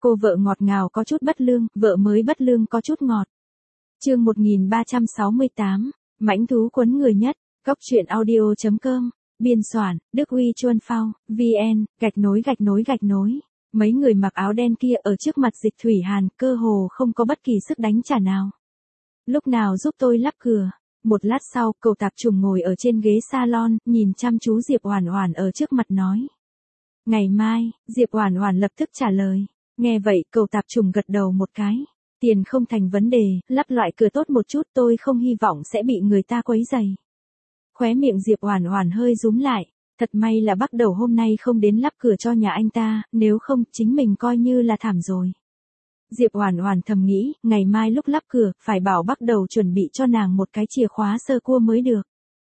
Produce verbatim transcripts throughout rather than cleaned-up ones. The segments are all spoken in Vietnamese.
Cô vợ ngọt ngào có chút bất lương, vợ mới bất lương có chút ngọt. Chương một nghìn ba trăm sáu mươi tám, mãnh thú quấn người nhất, góc truyện audio chấm com, biên soạn, Đức Uy Chuân Phao, vn, gạch nối gạch nối gạch nối. Mấy người mặc áo đen kia ở trước mặt Dịch Thủy Hàn, cơ hồ không có bất kỳ sức đánh trả nào. Lúc nào giúp tôi lắp cửa? Một lát sau, cậu tạp chủng ngồi ở trên ghế salon, nhìn chăm chú Diệp Oản Oản ở trước mặt nói. Ngày mai, Diệp Oản Oản lập tức trả lời. Nghe vậy, cậu tạp chủng gật đầu một cái. Tiền không thành vấn đề, lắp loại cửa tốt một chút, tôi không hy vọng sẽ bị người ta quấy rầy. Khóe miệng Diệp Oản Oản hơi rúm lại. Thật may là bắt đầu hôm nay không đến lắp cửa cho nhà anh ta, nếu không, chính mình coi như là thảm rồi. Diệp Oản Oản thầm nghĩ, ngày mai lúc lắp cửa, phải bảo bắt đầu chuẩn bị cho nàng một cái chìa khóa sơ cua mới được.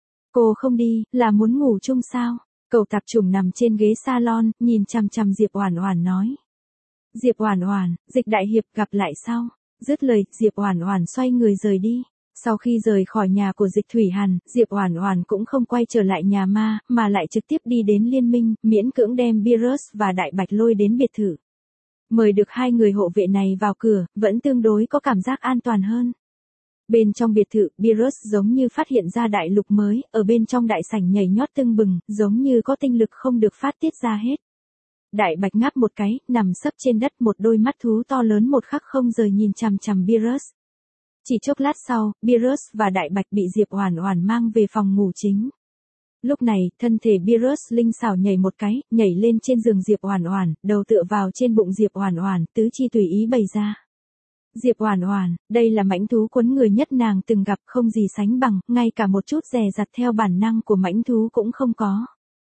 Cô không đi, là muốn ngủ chung sao? Cậu tạp chủng nằm trên ghế salon, nhìn chằm chằm Diệp Oản Oản nói. Diệp Oản Oản, Dịch đại hiệp, gặp lại sau. Dứt lời, Diệp Oản Oản xoay người rời đi. Sau khi rời khỏi nhà của Dịch Thủy Hàn, Diệp Oản Oản cũng không quay trở lại nhà ma, mà lại trực tiếp đi đến Liên Minh, miễn cưỡng đem Beerus và Đại Bạch lôi đến biệt thự. Mời được hai người hộ vệ này vào cửa, vẫn tương đối có cảm giác an toàn hơn. Bên trong biệt thự, Beerus giống như phát hiện ra đại lục mới, ở bên trong đại sảnh nhảy nhót tưng bừng, giống như có tinh lực không được phát tiết ra hết. Đại Bạch ngáp một cái, nằm sấp trên đất, một đôi mắt thú to lớn một khắc không rời nhìn chằm chằm Beerus. Chỉ chốc lát sau, Beerus và Đại Bạch bị Diệp Oản Oản mang về phòng ngủ chính. Lúc này, thân thể Beerus linh xảo nhảy một cái, nhảy lên trên giường Diệp Oản Oản, đầu tựa vào trên bụng Diệp Oản Oản, tứ chi tùy ý bày ra. Diệp Oản Oản, đây là mãnh thú quấn người nhất nàng từng gặp, không gì sánh bằng, ngay cả một chút dè dặt theo bản năng của mãnh thú cũng không có.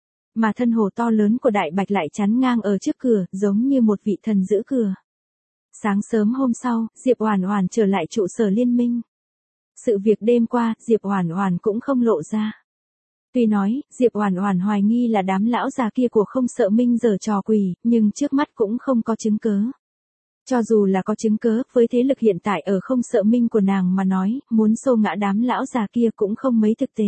Mà thân hồ to lớn của Đại Bạch lại chắn ngang ở trước cửa, giống như một vị thần giữ cửa. Sáng sớm hôm sau, Diệp Oản Oản trở lại trụ sở Liên Minh. Sự việc đêm qua, Diệp Oản Oản cũng không lộ ra. Tuy nói, Diệp Oản Oản hoài nghi là đám lão già kia của Không Sợ Minh giở trò quỷ, nhưng trước mắt cũng không có chứng cớ. Cho dù là có chứng cớ, với thế lực hiện tại ở Không Sợ Minh của nàng mà nói, muốn xô ngã đám lão già kia cũng không mấy thực tế.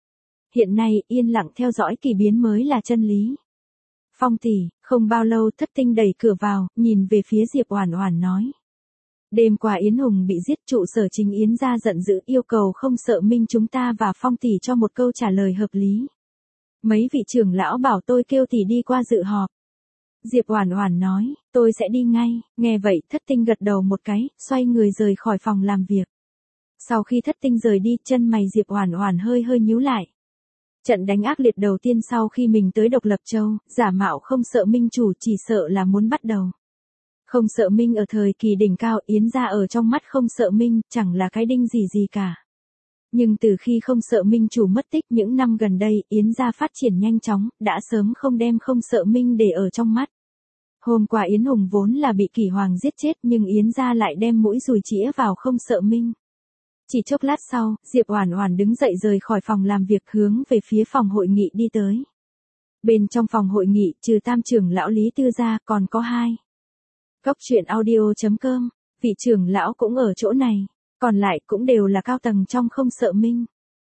Hiện nay, yên lặng theo dõi kỳ biến mới là chân lý. Phong tỷ, không bao lâu Thất Tinh đẩy cửa vào, nhìn về phía Diệp Oản Oản nói. Đêm qua Yến Hùng bị giết, trụ sở chính Yến gia giận dữ, yêu cầu Không Sợ Minh chúng ta và Phong tỷ cho một câu trả lời hợp lý. Mấy vị trưởng lão bảo tôi kêu tỷ đi qua dự họp. Diệp Oản Oản nói, tôi sẽ đi ngay. Nghe vậy, Thất Tinh gật đầu một cái, xoay người rời khỏi phòng làm việc. Sau khi Thất Tinh rời đi, chân mày Diệp Oản Oản hơi hơi nhíu lại. Trận đánh ác liệt đầu tiên sau khi mình tới Độc Lập Châu, giả mạo Không Sợ Minh chủ chỉ sợ là muốn bắt đầu. Không Sợ Minh ở thời kỳ đỉnh cao, Yến gia ở trong mắt Không Sợ Minh, chẳng là cái đinh gì gì cả. Nhưng từ khi Không Sợ Minh chủ mất tích những năm gần đây, Yến gia phát triển nhanh chóng, đã sớm không đem Không Sợ Minh để ở trong mắt. Hôm qua Yến Hùng vốn là bị Kỷ Hoàng giết chết, nhưng Yến gia lại đem mũi dùi chĩa vào Không Sợ Minh. Chỉ chốc lát sau, Diệp Oản Oản đứng dậy rời khỏi phòng làm việc, hướng về phía phòng hội nghị đi tới. Bên trong phòng hội nghị, trừ Tam trưởng lão Lý Tư ra, còn có hai. Góc truyện audio chấm com, vị trưởng lão cũng ở chỗ này, còn lại cũng đều là cao tầng trong Không Sợ Minh.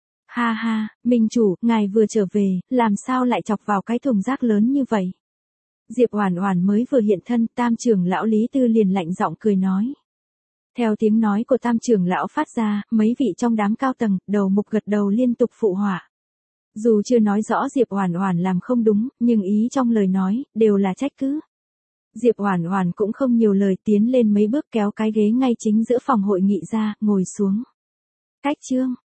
Ha ha, Minh chủ, ngài vừa trở về, làm sao lại chọc vào cái thùng rác lớn như vậy? Diệp Oản Oản mới vừa hiện thân, Tam trưởng lão Lý Tư liền lạnh giọng cười nói. Theo tiếng nói của Tam trưởng lão phát ra, mấy vị trong đám cao tầng, đầu mục gật đầu liên tục phụ họa. Dù chưa nói rõ Diệp Oản Oản làm không đúng, nhưng ý trong lời nói, đều là trách cứ. Diệp Oản Oản cũng không nhiều lời, tiến lên mấy bước kéo cái ghế ngay chính giữa phòng hội nghị ra, ngồi xuống. Cách chương,